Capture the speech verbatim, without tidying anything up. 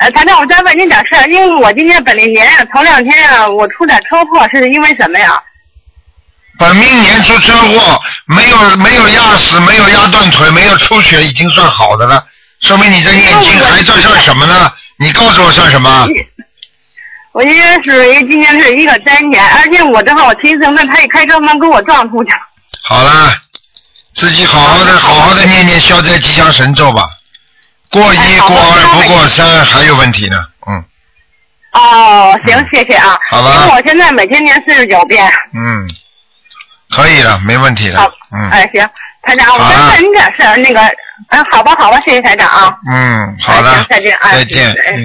呃，台长，我再问您点事儿，因为我今年本命年啊，头两天啊，我出点车祸，是因为什么呀？ 本命年出车祸，没有没有压死，没有压断腿，没有出血，已经算好的了。说明你这念经还算算什么呢？你告诉我算什么？ 我应该是因为今年是一个灾年，而且我正好我骑自行车，他一开车门给我撞出去。 好了，自己好好的好好的念念消灾吉祥神咒吧。过一过二不过三，还有问题呢，嗯。 哦，行，嗯、谢谢啊。 好吧。 因为我现在每天念四十九遍。 嗯，可以了，没问题的。 好， 嗯。 哎，行，台长，我再问你点事儿，那个，嗯，好吧，好吧，谢谢台长啊。 嗯，好的。 哎、行，再见啊。 再见。